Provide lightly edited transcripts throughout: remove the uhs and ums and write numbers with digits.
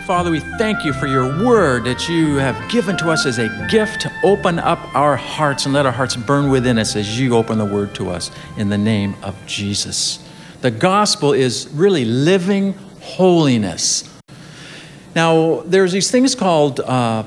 Father, we thank you for your word that you have given to us as a gift to open up our hearts and let our hearts burn within us as you open the word to us in the name of Jesus. The gospel is really living holiness. Now, there's these things called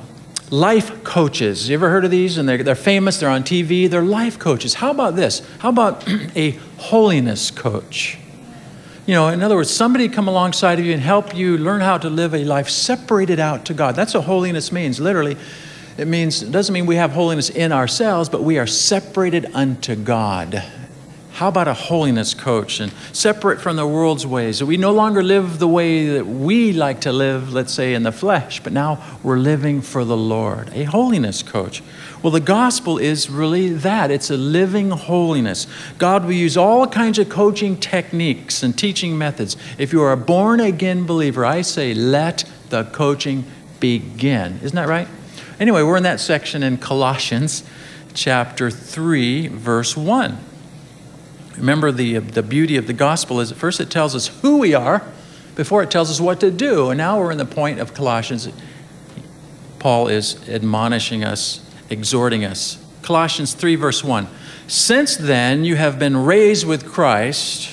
life coaches. You ever heard of these? And they're famous. They're on TV. They're life coaches. How about this? How about a holiness coach? You know, in other words, somebody come alongside of you and help you learn how to live a life separated out to God. That's what holiness means. Literally, it doesn't mean we have holiness in ourselves, but we are separated unto God. How about a holiness coach and separate from the world's ways? We no longer live the way that we like to live, let's say, in the flesh, but now we're living for the Lord. A holiness coach. Well, the gospel is really that. It's a living holiness. God will use all kinds of coaching techniques and teaching methods. If you are a born-again believer, I say, let the coaching begin. Isn't that right? Anyway, we're in that section in Colossians chapter 3, verse 1. Remember, the beauty of the gospel is at first it tells us who we are before it tells us what to do. And now we're in the point of Colossians. Paul is admonishing us, exhorting us. Colossians 3, verse 1. Since then you have been raised with Christ,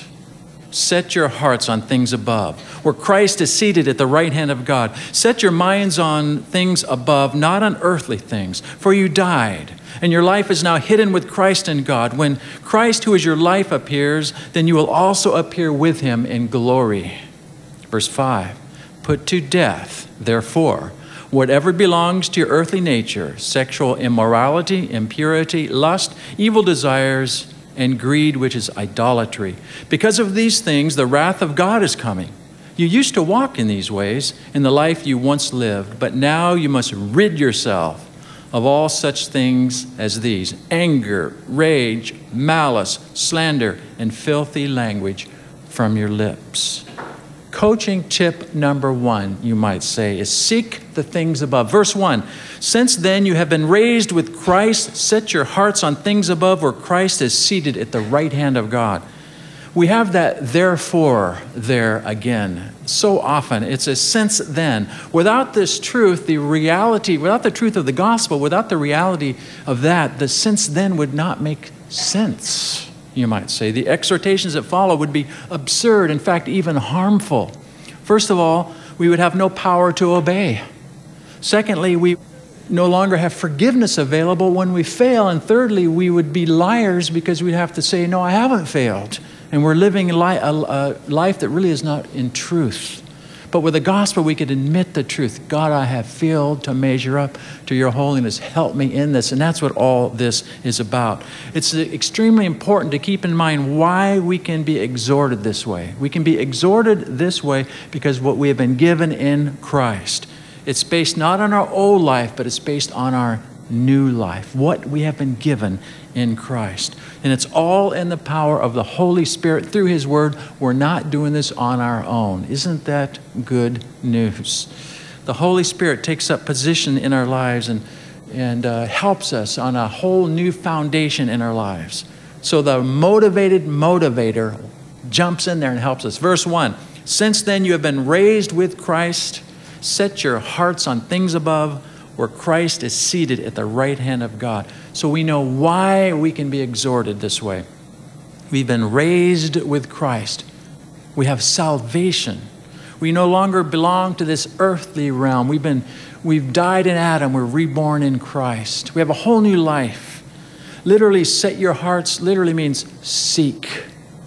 set your hearts on things above, where Christ is seated at the right hand of God. Set your minds on things above, not on earthly things, for you died, and your life is now hidden with Christ in God. When Christ, who is your life, appears, then you will also appear with him in glory. Verse 5, put to death, therefore, whatever belongs to your earthly nature, sexual immorality, impurity, lust, evil desires, and greed, which is idolatry. Because of these things, the wrath of God is coming. You used to walk in these ways in the life you once lived, but now you must rid yourself of all such things as these: anger, rage, malice, slander, and filthy language from your lips. Coaching tip number 1, you might say, is seek the things above. Verse 1, since then you have been raised with Christ, set your hearts on things above where Christ is seated at the right hand of God. We have that therefore there again. So often it's a since then. Without this truth, without the truth of the gospel, without the reality of that, the since then would not make sense, you might say. The exhortations that follow would be absurd, in fact, even harmful. First of all, we would have no power to obey. Secondly, we no longer have forgiveness available when we fail. And thirdly, we would be liars because we'd have to say, no, I haven't failed. And we're living a life that really is not in truth. But with the gospel, we could admit the truth. God, I have failed to measure up to your holiness. Help me in this. And that's what all this is about. It's extremely important to keep in mind why we can be exhorted this way. We can be exhorted this way because what we have been given in Christ. It's based not on our old life, but it's based on our new life, what we have been given in Christ. And it's all in the power of the Holy Spirit through his word. We're not doing this on our own. Isn't that good news? The Holy Spirit takes up position in our lives and helps us on a whole new foundation in our lives. So the motivated motivator jumps in there and helps us. Verse 1, since then you have been raised with Christ, set your hearts on things above, where Christ is seated at the right hand of God. So we know why we can be exhorted this way. We've been raised with Christ. We have salvation. We no longer belong to this earthly realm. We've died in Adam. We're reborn in Christ. We have a whole new life. Literally, set your hearts literally means seek.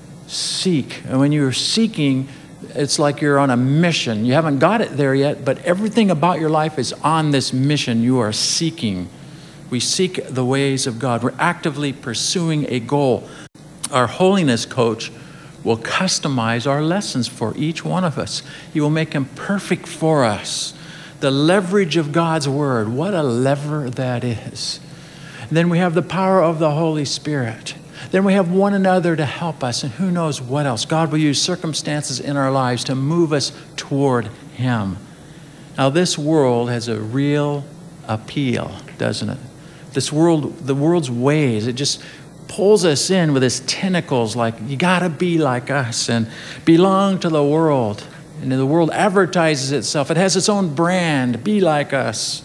Seek. And when you're seeking, it's like you're on a mission. You haven't got it there yet, but everything about your life is on this mission. You are seeking. We seek the ways of God. We're actively pursuing a goal. Our holiness coach will customize our lessons for each one of us. He will make them perfect for us. The leverage of God's word. What a lever that is. And then we have the power of the Holy Spirit. Then we have one another to help us, and who knows what else. God will use circumstances in our lives to move us toward him. Now, this world has a real appeal, doesn't it? This world, the world's ways, it just pulls us in with its tentacles like, you got to be like us and belong to the world. And the world advertises itself. It has its own brand. Be like us.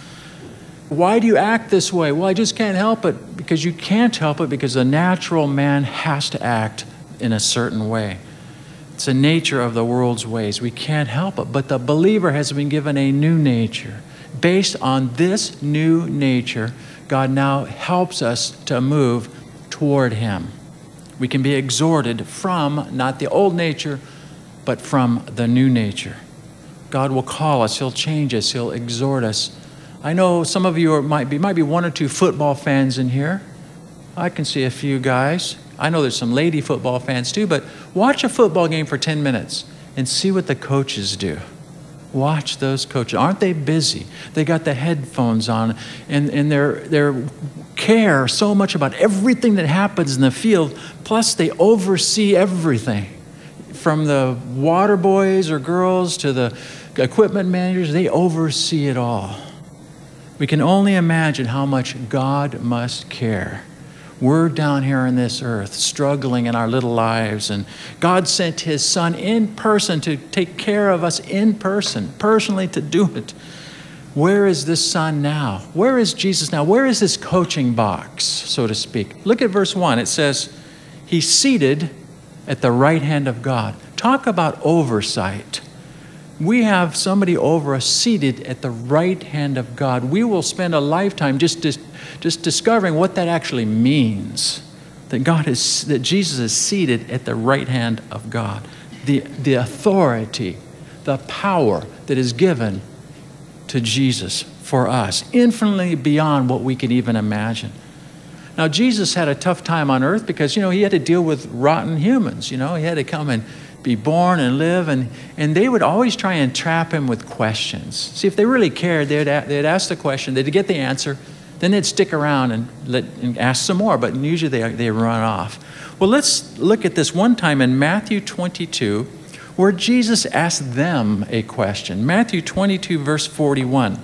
Why do you act this way? Well, I just can't help it. Because you can't help it because the natural man has to act in a certain way. It's the nature of the world's ways. We can't help it. But the believer has been given a new nature. Based on this new nature, God now helps us to move toward Him. We can be exhorted from not the old nature, but from the new nature. God will call us. He'll change us. He'll exhort us. I know some of you might be one or two football fans in here. I can see a few guys. I know there's some lady football fans too, but watch a football game for 10 minutes and see what the coaches do. Watch those coaches. Aren't they busy? They got the headphones on and they're care so much about everything that happens in the field. Plus they oversee everything. From the water boys or girls to the equipment managers, they oversee it all. We can only imagine how much God must care. We're down here on this earth, struggling in our little lives, and God sent His Son in person to take care of us in person, personally to do it. Where is this Son now? Where is Jesus now? Where is this coaching box, so to speak? Look at verse 1. It says, He's seated at the right hand of God. Talk about oversight. We have somebody over us seated at the right hand of God. We will spend a lifetime just discovering what that actually means. That Jesus is seated at the right hand of God. The authority, the power that is given to Jesus for us, infinitely beyond what we can even imagine. Now, Jesus had a tough time on earth because, He had to deal with rotten humans. He had to come and be born and live, and they would always try and trap Him with questions. See, if they really cared, they'd ask the question, they'd get the answer, then they'd stick around and ask some more, but usually they run off. Well, let's look at this one time in Matthew 22, where Jesus asked them a question. Matthew 22, verse 41.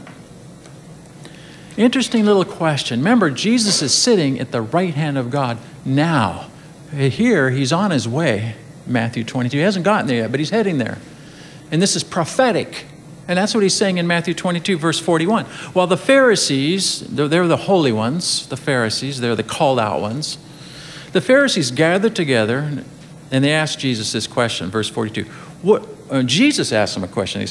Interesting little question. Remember, Jesus is sitting at the right hand of God now. Here, He's on His way, Matthew 22. He hasn't gotten there yet, but He's heading there. And this is prophetic. And that's what He's saying in Matthew 22, verse 41. While the Pharisees, they're the holy ones, the Pharisees, they're the called out ones. The Pharisees gathered together and they asked Jesus this question, verse 42. Jesus asked them a question,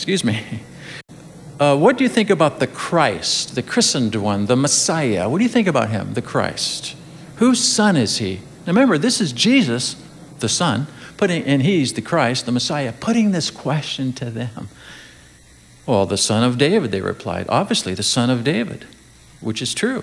what do you think about the Christ, the christened one, the Messiah? What do you think about Him, the Christ? Whose son is He? Now remember, this is Jesus, the Son, and He's the Christ, the Messiah, putting this question to them. Well, the son of David, they replied. Obviously, the son of David, which is true.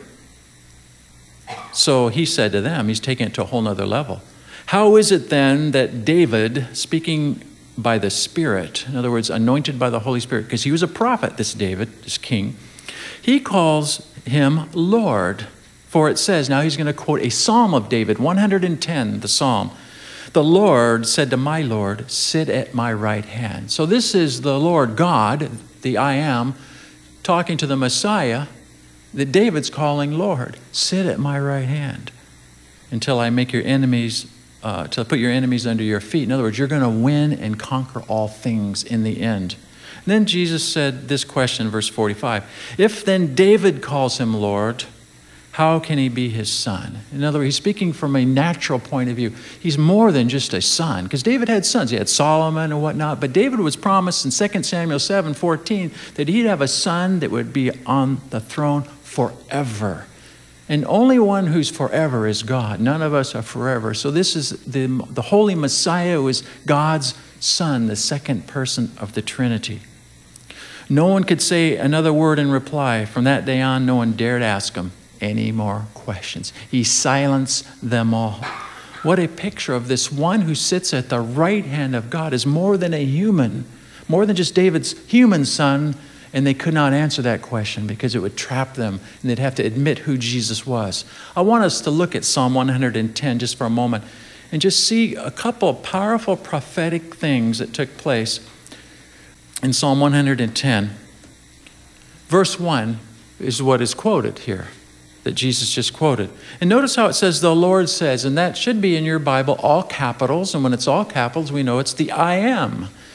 So He said to them, He's taking it to a whole nother level. How is it then that David, speaking by the Spirit, in other words, anointed by the Holy Spirit, because he was a prophet, this David, this king, he calls Him Lord. For it says, now he's going to quote a Psalm of David, 110, the Psalm. The Lord said to my Lord, sit at my right hand. So this is the Lord God, the I Am, talking to the Messiah that David's calling Lord. Sit at my right hand until I make your enemies, to put your enemies under your feet. In other words, you're going to win and conquer all things in the end. And then Jesus said this question in verse 45. If then David calls Him Lord, how can He be His son? In other words, He's speaking from a natural point of view. He's more than just a son, because David had sons. He had Solomon and whatnot, but David was promised in 2 Samuel 7:14 that he'd have a son that would be on the throne forever. And only one who's forever is God. None of us are forever. So this is the Holy Messiah, who is God's Son, the second person of the Trinity. No one could say another word in reply. From that day on, no one dared ask Him any more questions. He silenced them all. What a picture of this one who sits at the right hand of God is more than a human, more than just David's human son, and they could not answer that question because it would trap them and they'd have to admit who Jesus was. I want us to look at Psalm 110 just for a moment and just see a couple of powerful prophetic things that took place in Psalm 110. Verse 1 is what is quoted here, that Jesus just quoted. And notice how it says, the Lord says, and that should be in your Bible all capitals. And when it's all capitals, we know it's the I Am.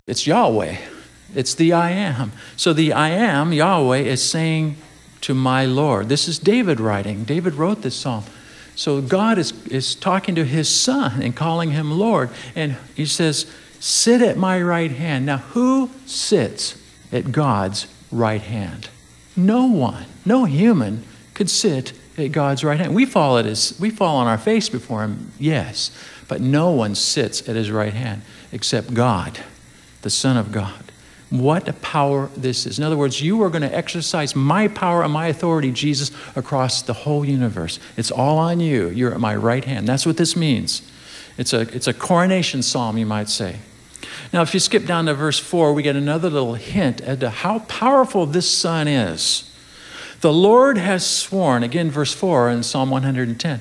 It's Yahweh. It's the I am. So the I am, Yahweh, is saying to my Lord. This is David writing. David wrote this psalm. So God is talking to his son and calling him Lord. And he says, sit at my right hand. Now, who sits at God's right hand? No one. No human could sit at God's right hand. We fall on our face before him, yes. But no one sits at his right hand except God, the Son of God. What a power this is. In other words, you are going to exercise my power and my authority, Jesus, across the whole universe. It's all on you. You're at my right hand. That's what this means. It's a coronation psalm, you might say. Now, if you skip down to verse 4, we get another little hint as to how powerful this Son is. The Lord has sworn, again, verse 4 in Psalm 110,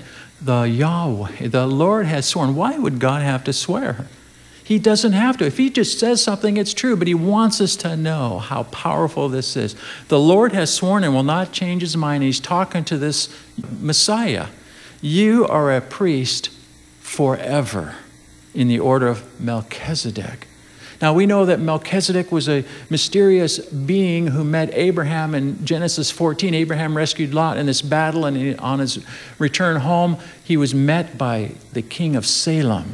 the Lord has sworn. Why would God have to swear? He doesn't have to. If he just says something, it's true, but he wants us to know how powerful this is. The Lord has sworn and will not change his mind. He's talking to this Messiah. You are a priest forever in the order of Melchizedek. Now, we know that Melchizedek was a mysterious being who met Abraham in Genesis 14. Abraham rescued Lot in this battle, and on his return home, he was met by the king of Salem,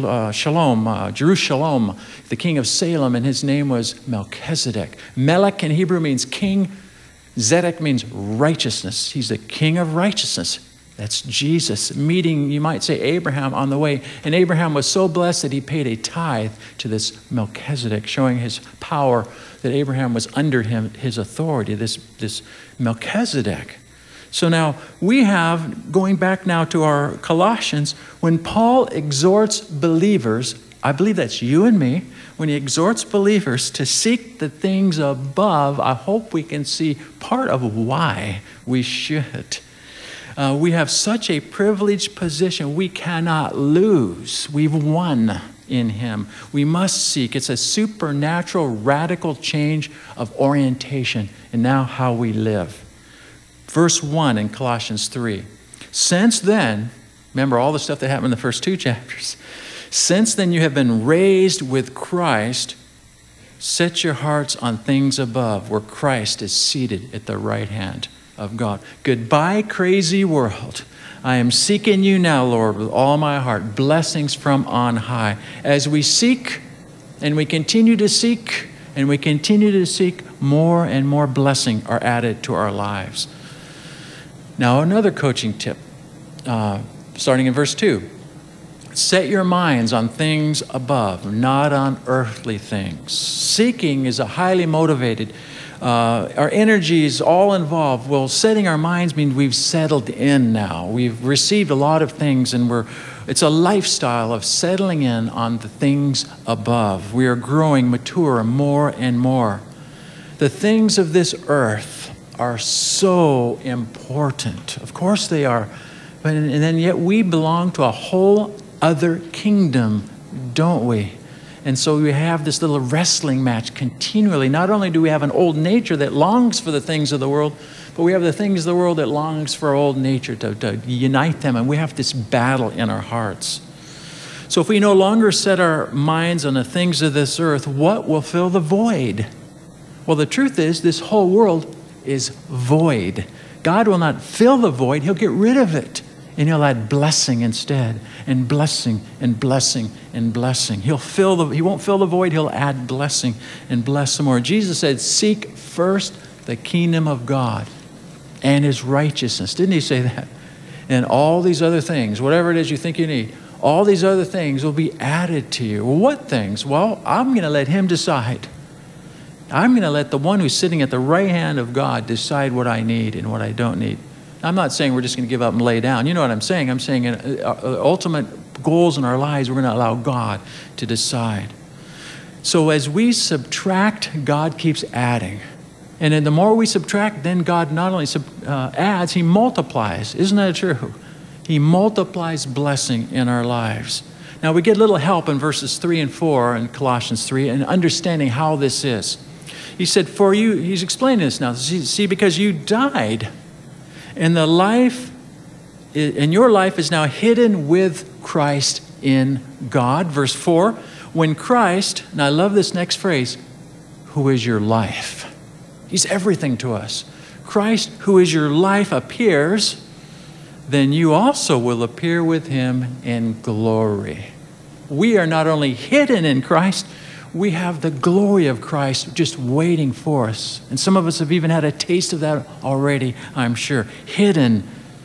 Jerusalem, the king of Salem, and his name was Melchizedek. Melech in Hebrew means king. Zedek means righteousness. He's the king of righteousness. That's Jesus meeting, you might say, Abraham on the way. And Abraham was so blessed that he paid a tithe to this Melchizedek, showing his power, that Abraham was under him, his authority, this Melchizedek. So now we have, going back now to our Colossians, when Paul exhorts believers, I believe that's you and me, when he exhorts believers to seek the things above, I hope we can see part of why we should. We have such a privileged position we cannot lose. We've won in him. We must seek. It's a supernatural, radical change of orientation and now how we live. Verse 1 in Colossians 3. Since then, remember all the stuff that happened in the first 2 chapters. Since then you have been raised with Christ. Set your hearts on things above, where Christ is seated at the right hand of God. Goodbye, crazy world. I am seeking you now, Lord, with all my heart. Blessings from on high. As we seek and we continue to seek and we continue to seek, more and more blessing are added to our lives. Now, another coaching tip, starting in verse 2. Set your minds on things above, not on earthly things. Seeking is a highly motivated. Our energy is all involved. Well, setting our minds means we've settled in now. We've received a lot of things, and it's a lifestyle of settling in on the things above. We are growing mature more and more. The things of this earth are so important. Of course they are. But and then yet we belong to a whole other kingdom, don't we? And so we have this little wrestling match continually. Not only do we have an old nature that longs for the things of the world, but we have the things of the world that longs for our old nature to unite them. And we have this battle in our hearts. So if we no longer set our minds on the things of this earth, what will fill the void? Well, the truth is, this whole world is void. God will not fill the void. He'll get rid of it. And he'll add blessing instead, and blessing and blessing and blessing. He won't fill the void, he'll add blessing and bless some more. Jesus said, seek first the kingdom of God and his righteousness. Didn't he say that? And all these other things, whatever it is you think you need, all these other things will be added to you. Well, what things? Well, I'm going to let him decide. I'm going to let the one who's sitting at the right hand of God decide what I need and what I don't need. I'm not saying we're just going to give up and lay down. You know what I'm saying? I'm saying ultimate goals in our lives, we're going to allow God to decide. So as we subtract, God keeps adding. And then the more we subtract, then God not only adds, he multiplies. Isn't that true? He multiplies blessing in our lives. Now we get a little help in verses 3 and 4 in Colossians 3 in understanding how this is. He said, for you, he's explaining this now. See, because you died, and your life is now hidden with Christ in God. Verse 4, When Christ, and I love this next phrase, who is your life. He's everything to us. Christ, who is your life, appears, then you also will appear with him in glory. We are not only hidden in Christ, we have the glory of Christ just waiting for us. And some of us have even had a taste of that already, I'm sure. Hidden.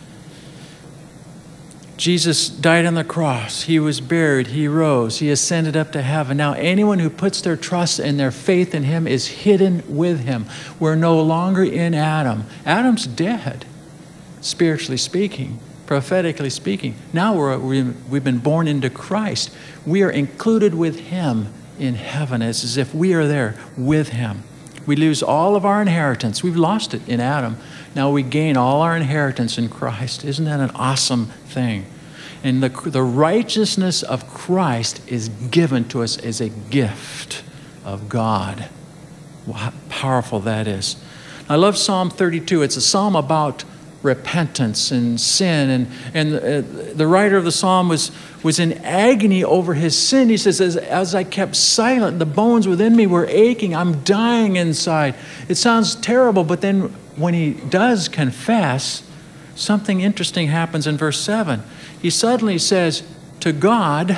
Jesus died on the cross. He was buried. He rose. He ascended up to heaven. Now, anyone who puts their trust and their faith in him is hidden with him. We're no longer in Adam. Adam's dead, spiritually speaking, prophetically speaking. Now we've been born into Christ. We are included with him in heaven. It's as if we are there with him. We lose all of our inheritance. We've lost it in Adam. Now we gain all our inheritance in Christ. Isn't that an awesome thing? And the righteousness of Christ is given to us as a gift of God. Wow, how powerful that is. I love Psalm 32. It's a psalm about repentance and sin. And the writer of the psalm was in agony over his sin. He says, as I kept silent, the bones within me were aching. I'm dying inside. It sounds terrible, but then when he does confess, something interesting happens in verse 7. He suddenly says, to God,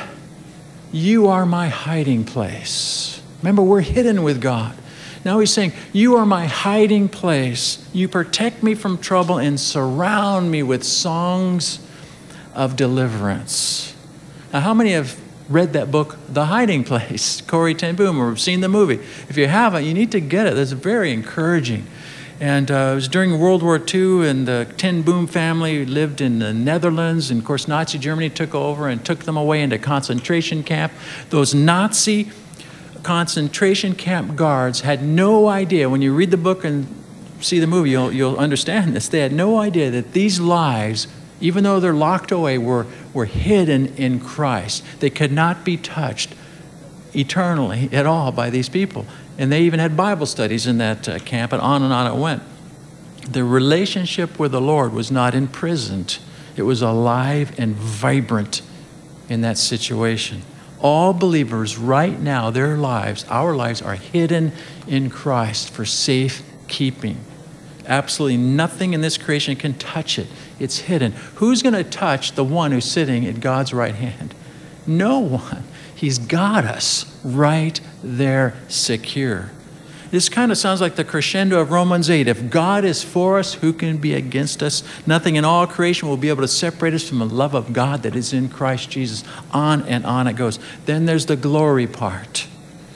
you are my hiding place. Remember, we're hidden with God. Now he's saying, you are my hiding place. You protect me from trouble and surround me with songs of deliverance. Now, how many have read that book, The Hiding Place, Corrie ten Boom, or seen the movie? If you haven't, you need to get it. It's very encouraging. And it was during World War II, and the ten Boom family lived in the Netherlands. And of course, Nazi Germany took over and took them away into concentration camp. Those Nazi concentration camp guards had no idea. When you read the book and see the movie, you'll understand this. They had no idea that these lives, even though they're locked away, were hidden in Christ. They could not be touched eternally at all by these people. And they even had Bible studies in that camp, and on it went. The relationship with the Lord was not imprisoned. It was alive and vibrant in that situation. All believers right now, their lives, our lives, are hidden in Christ for safekeeping. Absolutely nothing in this creation can touch it. It's hidden. Who's going to touch the one who's sitting at God's right hand? No one. He's got us right there secure. This kind of sounds like the crescendo of Romans 8. If God is for us, who can be against us? Nothing in all creation will be able to separate us from the love of God that is in Christ Jesus. On and on it goes. Then there's the glory part.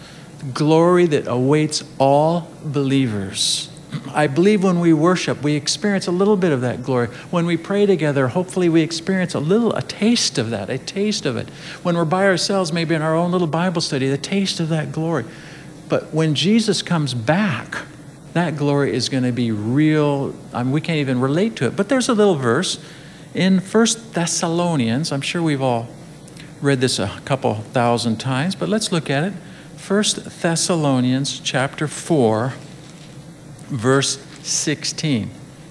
Glory that awaits all believers. I believe when we worship, we experience a little bit of that glory. When we pray together, hopefully we experience a taste of that, a taste of it. When we're by ourselves, maybe in our own little Bible study, the taste of that glory. But when Jesus comes back, that glory is going to be real. We can't even relate to it. But there's a little verse in 1 Thessalonians. I'm sure we've all read this a couple thousand times, but let's look at it. 1 Thessalonians chapter 4, verse 16.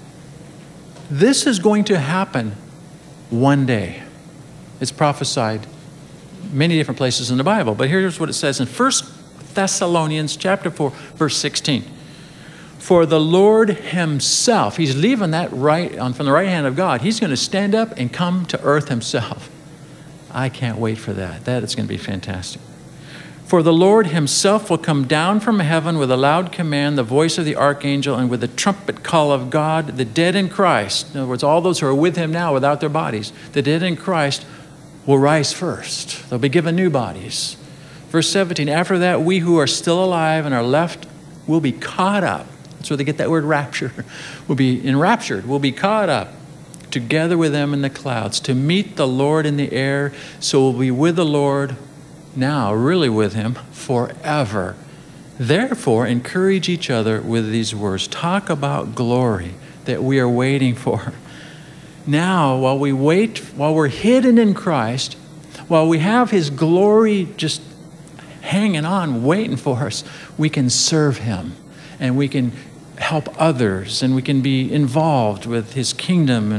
This is going to happen one day. It's prophesied many different places in the Bible, but here's what it says in 1 Thessalonians chapter 4, verse 16. For the Lord himself, he's leaving that from the right hand of God. He's going to stand up and come to earth himself. I can't wait for that. That is going to be fantastic. For the Lord himself will come down from heaven with a loud command, the voice of the archangel, and with the trumpet call of God. The dead in Christ, in other words, all those who are with him now without their bodies, the dead in Christ will rise first. They'll be given new bodies. Verse 17, after that, we who are still alive and are left will be caught up. That's where they get that word rapture. We'll be enraptured. We'll be caught up together with them in the clouds to meet the Lord in the air. So we'll be with the Lord now, really with him, forever. Therefore, encourage each other with these words. Talk about glory that we are waiting for. Now, while we wait, while we're hidden in Christ, while we have his glory just hanging on, waiting for us, we can serve him and we can help others and we can be involved with his kingdom. And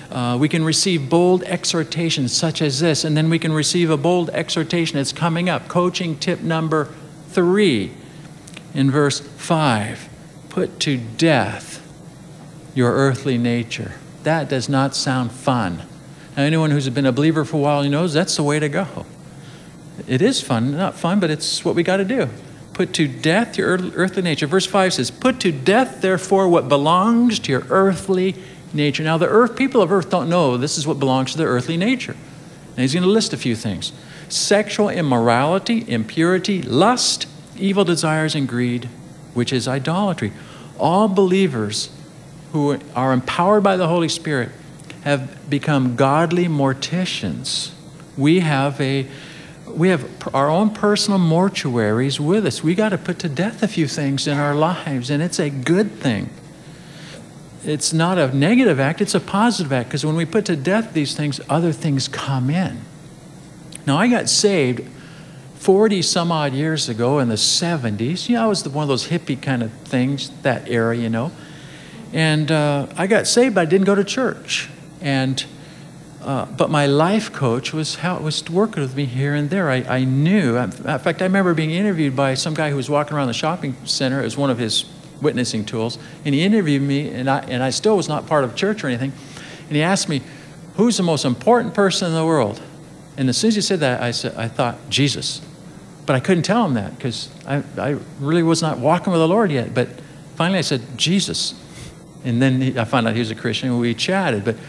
We can receive bold exhortations such as this, and then we can receive a bold exhortation that's coming up. Coaching tip number 3 in verse 5. Put to death your earthly nature. That does not sound fun. Now, anyone who's been a believer for a while knows that's the way to go. It is fun, not fun, but it's what we got to do. Put to death your earthly nature. Verse 5 says, put to death, therefore, what belongs to your earthly nature. Now, the people of earth don't know this is what belongs to their earthly nature. And he's going to list a few things. Sexual immorality, impurity, lust, evil desires, and greed, which is idolatry. All believers who are empowered by the Holy Spirit have become godly morticians. We have our own personal mortuaries with us. We got to put to death a few things in our lives, and it's a good thing. It's not a negative act, it's a positive act, because when we put to death these things, other things come in. Now, I got saved 40 some odd years ago in the 70s. I was one of those hippie kind of things, that era, And I got saved, but I didn't go to church. But my life coach was working with me here and there. I knew. In fact, I remember being interviewed by some guy who was walking around the shopping center. It was one of his witnessing tools. And he interviewed me, and I still was not part of church or anything. And he asked me, who's the most important person in the world? And as soon as he said that, I thought, Jesus. But I couldn't tell him that because I really was not walking with the Lord yet. But finally I said, Jesus. And then I found out he was a Christian, and we chatted. But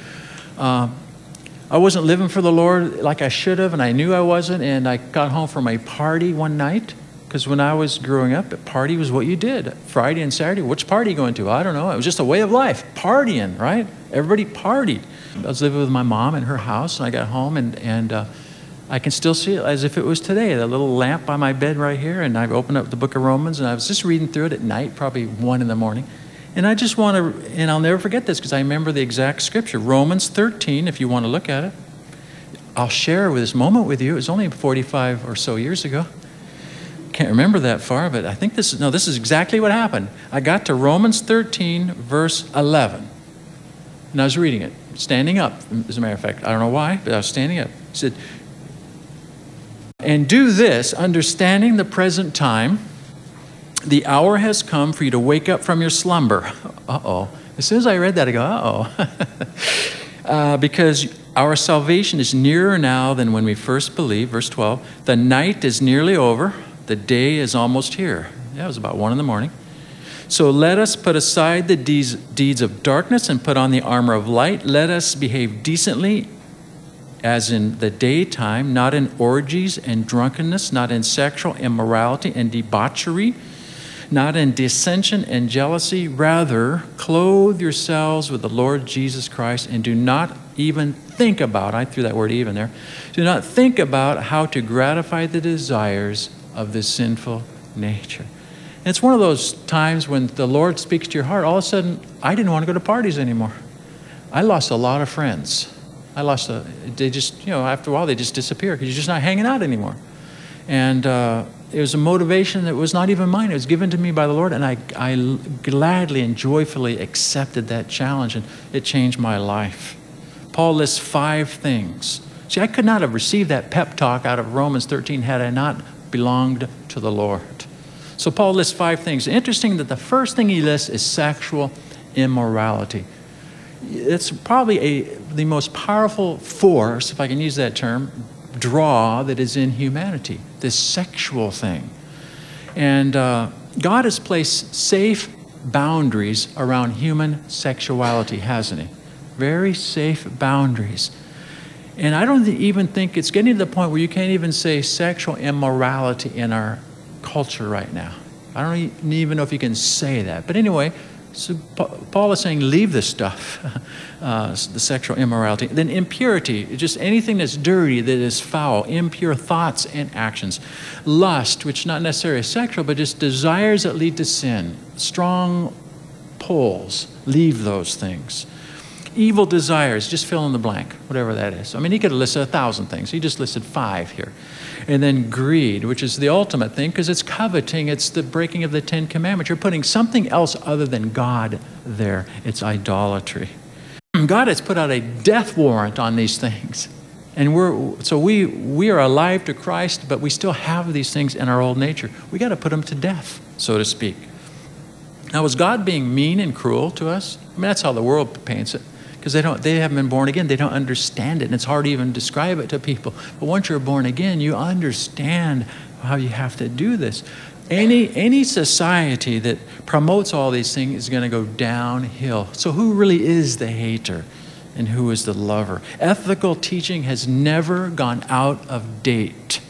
I wasn't living for the Lord like I should have, and I knew I wasn't. And I got home from a party one night, because when I was growing up, a party was what you did. Friday and Saturday, which party are you going to? I don't know. It was just a way of life, partying, right? Everybody partied. I was living with my mom in her house, and I got home, and I can still see it as if it was today. The little lamp by my bed right here, and I opened up the book of Romans, and I was just reading through it at night, probably 1 a.m. And I just want to, and I'll never forget this because I remember the exact scripture, Romans 13, if you want to look at it. I'll share this moment with you. It was only 45 or so years ago. Can't remember that far, but I think this is exactly what happened. I got to Romans 13, verse 11. And I was reading it, standing up, as a matter of fact. I don't know why, but I was standing up. It said, and do this, understanding the present time, the hour has come for you to wake up from your slumber. Uh-oh. As soon as I read that, I go, uh-oh. Because our salvation is nearer now than when we first believed. Verse 12, the night is nearly over. The day is almost here. Yeah, it was about 1 a.m. So let us put aside the deeds of darkness and put on the armor of light. Let us behave decently as in the daytime, not in orgies and drunkenness, not in sexual immorality and debauchery, not in dissension and jealousy. Rather, clothe yourselves with the Lord Jesus Christ, and do not even think about, I threw that word even there, do not think about how to gratify the desires of this sinful nature. And it's one of those times when the Lord speaks to your heart, all of a sudden, I didn't want to go to parties anymore. I lost a lot of friends. They just, after a while, they just disappear because you're just not hanging out anymore. And it was a motivation that was not even mine. It was given to me by the Lord, and I gladly and joyfully accepted that challenge, and it changed my life. Paul lists 5 things. See, I could not have received that pep talk out of Romans 13 had I not belonged to the Lord. So Paul lists 5 things. Interesting that the first thing he lists is sexual immorality. It's probably the most powerful force, if I can use that term, draw that is in humanity, this sexual thing. And God has placed safe boundaries around human sexuality, hasn't he? Very safe boundaries. And I don't even think it's getting to the point where you can't even say sexual immorality in our culture right now. I don't even know if you can say that. But anyway, so Paul is saying, leave this stuff, the sexual immorality. Then impurity, just anything that's dirty, that is foul, impure thoughts and actions. Lust, which not necessarily sexual, but just desires that lead to sin. Strong pulls, leave those things. Evil desires, just fill in the blank, whatever that is. I mean, he could have listed 1,000 things. He just listed 5 here. And then greed, which is the ultimate thing, because it's coveting. It's the breaking of the 10 Commandments. You're putting something else other than God there. It's idolatry. God has put out a death warrant on these things. And we are alive to Christ, but we still have these things in our old nature. We got to put them to death, so to speak. Now, is God being mean and cruel to us? I mean, that's how the world paints it, because they haven't been born again. They don't understand it, and it's hard to even describe it to people. But once you're born again, you understand how you have to do this. Any society that promotes all these things is going to go downhill. So who really is the hater and who is the lover? Ethical teaching has never gone out of date.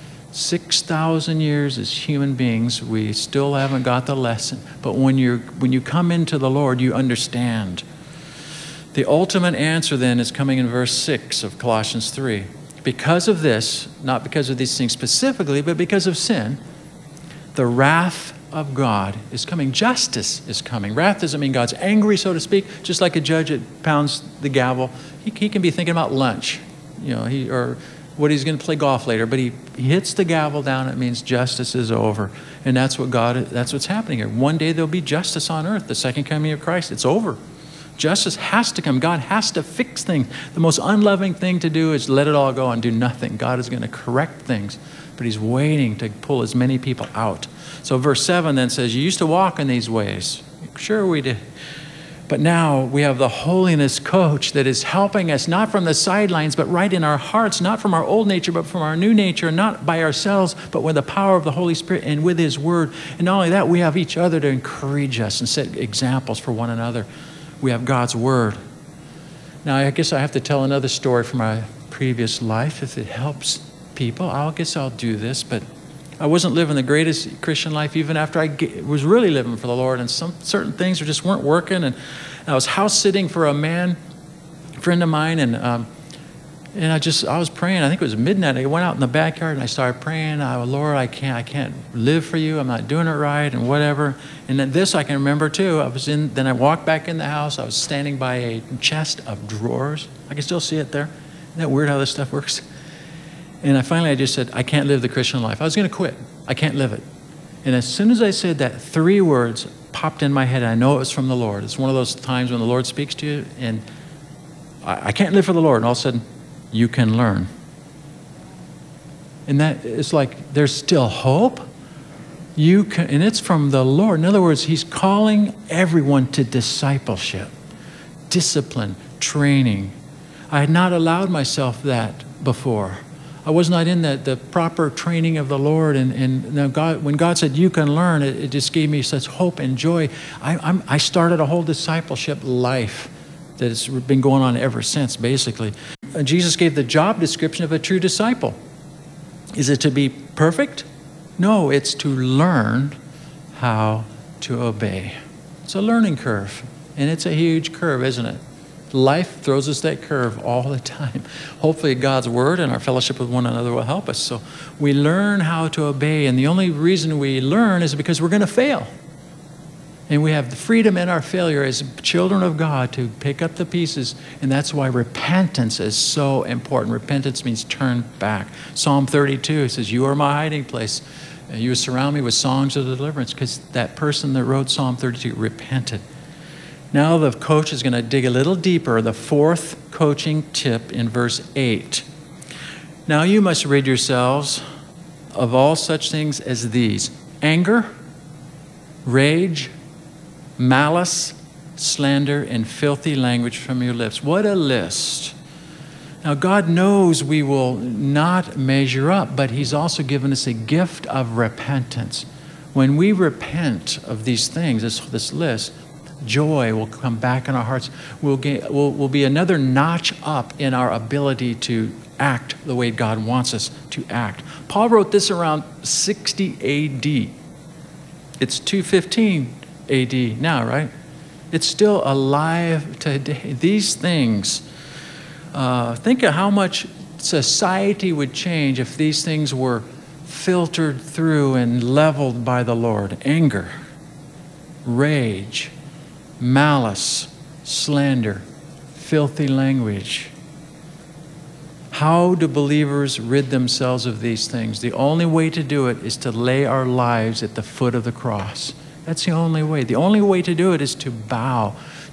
6,000 years as human beings, we still haven't got the lesson. But when you come into the Lord, you understand. The ultimate answer then is coming in verse 6 of Colossians 3. Because of this, not because of these things specifically, but because of sin, the wrath of God is coming. Justice is coming. Wrath doesn't mean God's angry, so to speak. Just like a judge that pounds the gavel, he can be thinking about lunch, or what he's going to play golf later. But he hits the gavel down. It means justice is over, and that's what's happening here. One day there'll be justice on earth. The second coming of Christ. It's over. Justice has to come. God has to fix things. The most unloving thing to do is let it all go and do nothing. God is going to correct things, but he's waiting to pull as many people out. So verse 7 then says, you used to walk in these ways. Sure we did. But now we have the holiness coach that is helping us, not from the sidelines, but right in our hearts, not from our old nature, but from our new nature, not by ourselves, but with the power of the Holy Spirit and with his word. And not only that, we have each other to encourage us and set examples for one another. We have God's word. Now, I guess I have to tell another story from my previous life. If it helps people, I guess I'll do this. But I wasn't living the greatest Christian life even after I was really living for the Lord. And some certain things just weren't working. And I was house sitting for a friend of mine. And I was praying. I think it was midnight. I went out in the backyard and I started praying. Lord, I can't live for you. I'm not doing it right and whatever. And then this I can remember too. Then I walked back in the house. I was standing by a chest of drawers. I can still see it there. Isn't that weird how this stuff works? And I just said, I can't live the Christian life. I was going to quit. I can't live it. And as soon as I said that, 3 words popped in my head. And I know it was from the Lord. It's one of those times when the Lord speaks to you and I can't live for the Lord. And all of a sudden, you can learn. And that it's like there's still hope. And it's from the Lord. In other words, he's calling everyone to discipleship, discipline, training. I had not allowed myself that before. I was not in the proper training of the Lord. And now when God said, you can learn, it just gave me such hope and joy. I started a whole discipleship life that has been going on ever since, basically. Jesus gave the job description of a true disciple. Is it to be perfect? No, it's to learn how to obey. It's a learning curve, and it's a huge curve, isn't it? Life throws us that curve all the time. Hopefully God's word and our fellowship with one another will help us. So we learn how to obey, and the only reason we learn is because we're going to fail. And we have the freedom in our failure as children of God to pick up the pieces. And that's why repentance is so important. Repentance means turn back. Psalm 32 says, you are my hiding place. You surround me with songs of deliverance, because that person that wrote Psalm 32 repented. Now the coach is going to dig a little deeper. The 4th coaching tip in verse 8. Now you must rid yourselves of all such things as these: anger, rage, malice, slander, and filthy language from your lips. What a list. Now, God knows we will not measure up, but he's also given us a gift of repentance. When we repent of these things, this list, joy will come back in our hearts. We'll be another notch up in our ability to act the way God wants us to act. Paul wrote this around 60 A.D. It's 215 A.D. now, right? It's still alive today. These things, think of how much society would change if these things were filtered through and leveled by the Lord. Anger, rage, malice, slander, filthy language. How do believers rid themselves of these things? The only way to do it is to lay our lives at the foot of the cross. That's the only way. The only way to do it is to bow,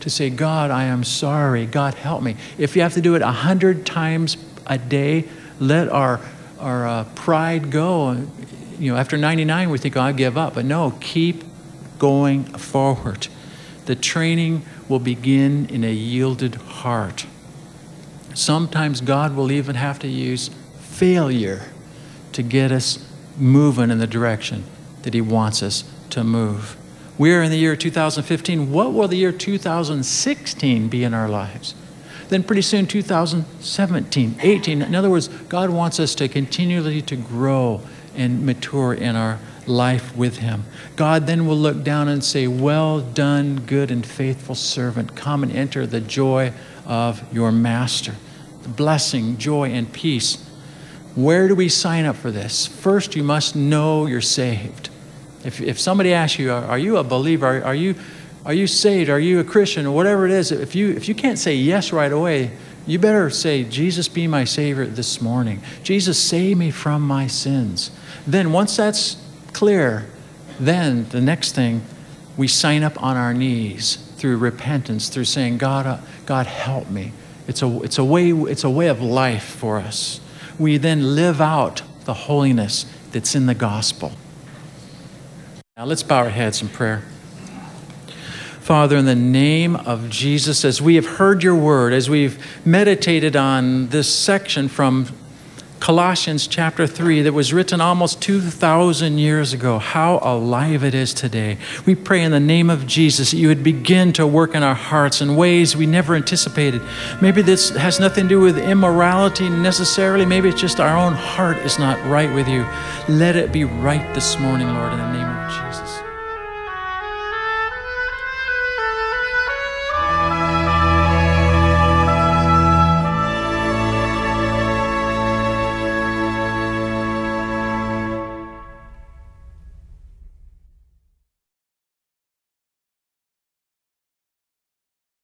to say, God, I am sorry. God, help me. If you have to do it 100 times a day, let our pride go. After 99, we think, I give up. But no, keep going forward. The training will begin in a yielded heart. Sometimes God will even have to use failure to get us moving in the direction that He wants us to move. We are in the year 2015. What will the year 2016 be in our lives? Then pretty soon 2017, 18. In other words, God wants us to continually to grow and mature in our life with Him. God then will look down and say, well done, good and faithful servant. Come and enter the joy of your master. The blessing, joy, and peace. Where do we sign up for this? First, you must know you're saved. If somebody asks you, are you a believer? Are you saved? Are you a Christian? Or whatever it is, if you can't say yes right away, you better say, Jesus, be my Savior this morning. Jesus, save me from my sins. Then once that's clear, then the next thing, we sign up on our knees through repentance, through saying, God, help me. It's a way of life for us. We then live out the holiness that's in the gospel. Now let's bow our heads in prayer. Father, in the name of Jesus, as we have heard your word, as we've meditated on this section from Colossians chapter 3 that was written almost 2,000 years ago, how alive it is today. We pray in the name of Jesus that you would begin to work in our hearts in ways we never anticipated. Maybe this has nothing to do with immorality necessarily. Maybe it's just our own heart is not right with you. Let it be right this morning, Lord, in the name of Jesus.